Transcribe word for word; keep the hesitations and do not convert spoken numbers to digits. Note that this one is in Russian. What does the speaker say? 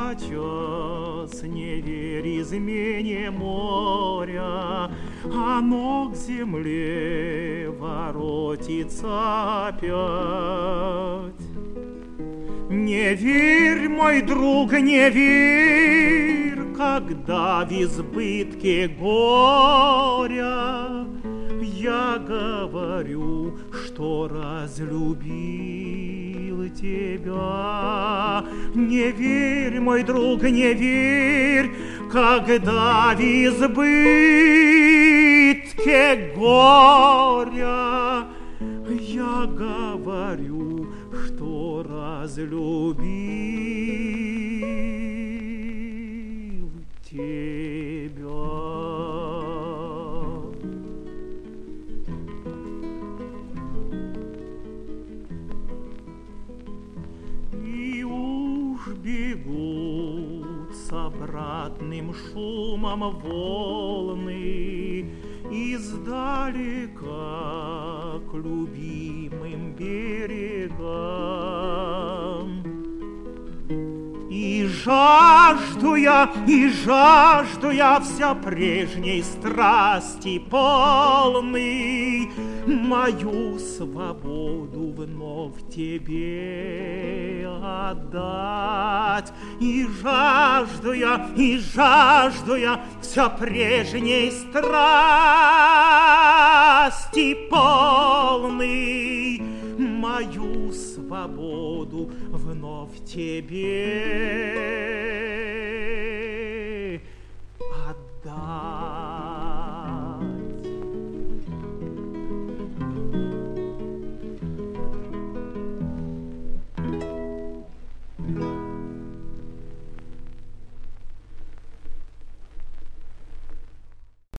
час, не верь измене моря, оно к земле воротится опять. Не верь, мой друг, не верь, когда в избытке горя я говорю, что разлюбил тебя. Не верь, мой друг, не верь, когда в избытке горя я говорю, что разлюбил тебя. И уж бегут с обратным шумом волны издалека к любимым берегам. И жажду я, и жажду я вся прежней страсти полный, мою свободу вновь тебе отдать. И жажду я, и жажду я вся прежней страсти полный, мою свободу вновь тебе отдать.